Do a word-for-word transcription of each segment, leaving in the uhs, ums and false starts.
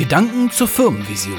Gedanken zur Firmenvision.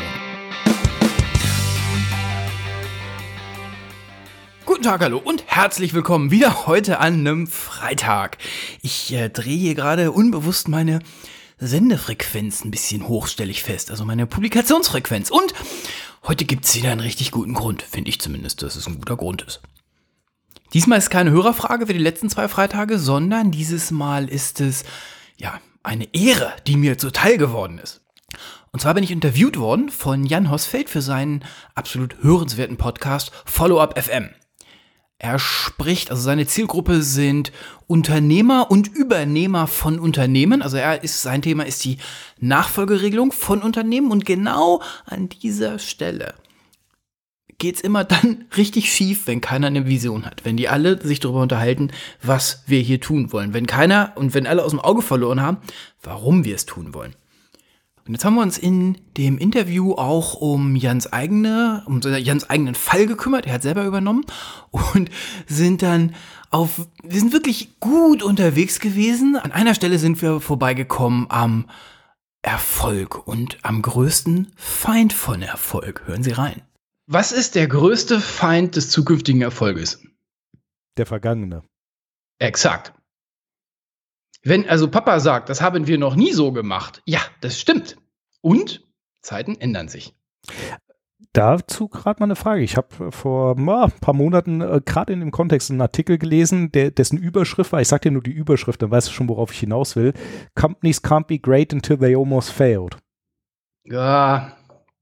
Guten Tag, hallo und herzlich willkommen wieder heute an einem Freitag. Ich äh, drehe hier gerade unbewusst meine Sendefrequenz ein bisschen hoch, stelle ich fest, also meine Publikationsfrequenz. Und heute gibt es wieder einen richtig guten Grund, finde ich zumindest, dass es ein guter Grund ist. Diesmal ist keine Hörerfrage wie die letzten zwei Freitage, sondern dieses Mal ist es, ja, eine Ehre, die mir zuteil geworden ist. Und zwar bin ich interviewt worden von Jan Hosfeld für seinen absolut hörenswerten Podcast Follow-up F M. Er spricht, also seine Zielgruppe sind Unternehmer und Übernehmer von Unternehmen. Also er ist, sein Thema ist die Nachfolgeregelung von Unternehmen. Und genau an dieser Stelle geht's immer dann richtig schief, wenn keiner eine Vision hat. Wenn die alle sich darüber unterhalten, was wir hier tun wollen. Wenn keiner und wenn alle aus dem Auge verloren haben, warum wir es tun wollen. Und jetzt haben wir uns in dem Interview auch um Jans eigene, um Jans eigenen Fall gekümmert. Er hat selber übernommen und sind dann auf, wir sind wirklich gut unterwegs gewesen. An einer Stelle sind wir vorbeigekommen am Erfolg und am größten Feind von Erfolg. Hören Sie rein. Was ist der größte Feind des zukünftigen Erfolges? Der Vergangene. Exakt. Wenn also Papa sagt, das haben wir noch nie so gemacht, ja, das stimmt. Und Zeiten ändern sich. Dazu gerade mal eine Frage. Ich habe vor oh, ein paar Monaten äh, gerade in dem Kontext einen Artikel gelesen, der, dessen Überschrift war, ich sag dir nur die Überschrift, dann weißt du schon, worauf ich hinaus will. Companies can't be great until they almost failed. Ja.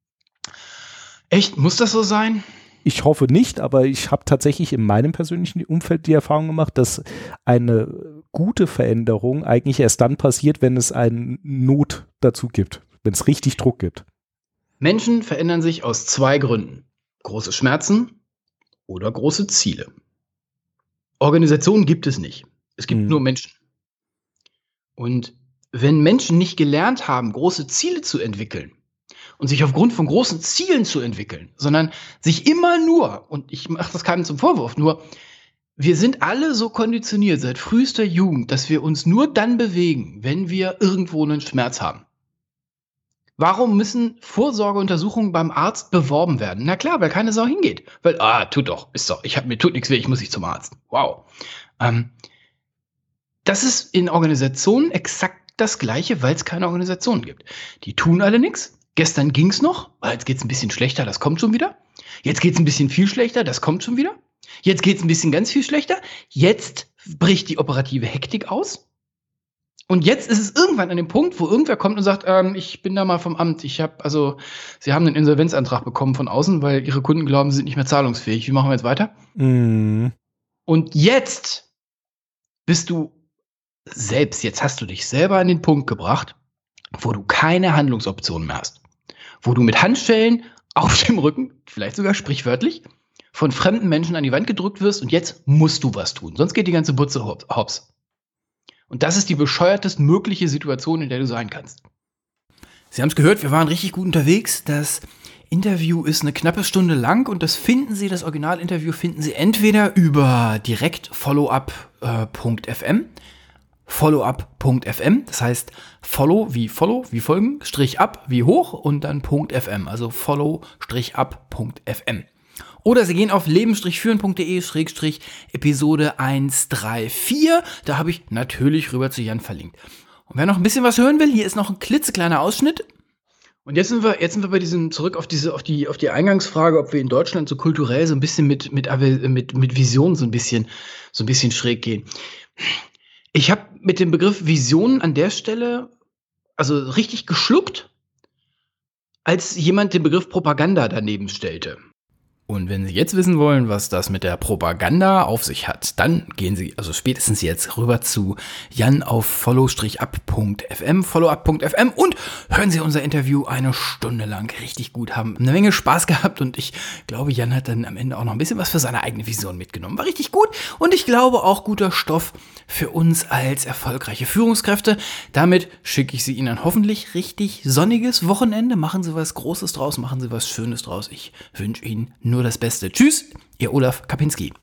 Echt? Muss das so sein? Ich hoffe nicht, aber ich habe tatsächlich in meinem persönlichen Umfeld die Erfahrung gemacht, dass eine gute Veränderung eigentlich erst dann passiert, wenn es eine Not dazu gibt, wenn es richtig Druck gibt. Menschen verändern sich aus zwei Gründen. Große Schmerzen oder große Ziele. Organisationen gibt es nicht. Es gibt hm. nur Menschen. Und wenn Menschen nicht gelernt haben, große Ziele zu entwickeln, und sich aufgrund von großen Zielen zu entwickeln, sondern sich immer nur, und ich mache das keinem zum Vorwurf, nur wir sind alle so konditioniert seit frühester Jugend, dass wir uns nur dann bewegen, wenn wir irgendwo einen Schmerz haben. Warum müssen Vorsorgeuntersuchungen beim Arzt beworben werden? Na klar, weil keine Sau hingeht. Weil, ah, tut doch, ist doch, ich hab, mir tut nichts weh, ich muss nicht zum Arzt. Wow. Ähm, das ist in Organisationen exakt das Gleiche, weil es keine Organisationen gibt. Die tun alle nichts. Gestern ging's noch, jetzt geht's ein bisschen schlechter, das kommt schon wieder. Jetzt geht's ein bisschen viel schlechter, das kommt schon wieder. Jetzt geht's ein bisschen ganz viel schlechter. Jetzt bricht die operative Hektik aus. Und jetzt ist es irgendwann an dem Punkt, wo irgendwer kommt und sagt, ähm, ich bin da mal vom Amt. Ich habe, also, Sie haben einen Insolvenzantrag bekommen von außen, weil Ihre Kunden glauben, Sie sind nicht mehr zahlungsfähig. Wie machen wir jetzt weiter? Mm. Und jetzt bist du selbst, jetzt hast du dich selber an den Punkt gebracht, wo du keine Handlungsoptionen mehr hast. Wo du mit Handschellen auf dem Rücken, vielleicht sogar sprichwörtlich, von fremden Menschen an die Wand gedrückt wirst und jetzt musst du was tun. Sonst geht die ganze Butze hops. Und das ist die bescheuertest mögliche Situation, in der du sein kannst. Sie haben es gehört, wir waren richtig gut unterwegs. Das Interview ist eine knappe Stunde lang und das finden Sie, das Originalinterview finden Sie entweder über direkt followup punkt f m followup punkt f m, das heißt follow wie follow, wie folgen, Strich ab wie hoch und dann .fm, also follow-up punkt f m. Oder Sie gehen auf leben-führen punkt de Schrägstrich Episode hundertvierunddreißig, da habe ich natürlich rüber zu Jan verlinkt. Und wer noch ein bisschen was hören will, hier ist noch ein klitzekleiner Ausschnitt. Und jetzt sind wir, jetzt sind wir bei diesem, zurück auf diese, auf die, auf die Eingangsfrage, ob wir in Deutschland so kulturell so ein bisschen mit, mit, mit, mit Vision so ein bisschen, so ein bisschen schräg gehen. Ich habe mit dem Begriff Vision an der Stelle also richtig geschluckt, als jemand den Begriff Propaganda daneben stellte. Und wenn Sie jetzt wissen wollen, was das mit der Propaganda auf sich hat, dann gehen Sie also spätestens jetzt rüber zu Jan auf follow-up punkt f m, followup punkt f m und hören Sie unser Interview eine Stunde lang richtig gut, haben eine Menge Spaß gehabt und ich glaube, Jan hat dann am Ende auch noch ein bisschen was für seine eigene Vision mitgenommen. War richtig gut und ich glaube auch guter Stoff für uns als erfolgreiche Führungskräfte. Damit schicke ich Sie Ihnen ein hoffentlich richtig sonniges Wochenende. Machen Sie was Großes draus, machen Sie was Schönes draus. Ich wünsche Ihnen nur das Beste. Tschüss, Ihr Olaf Kapinski.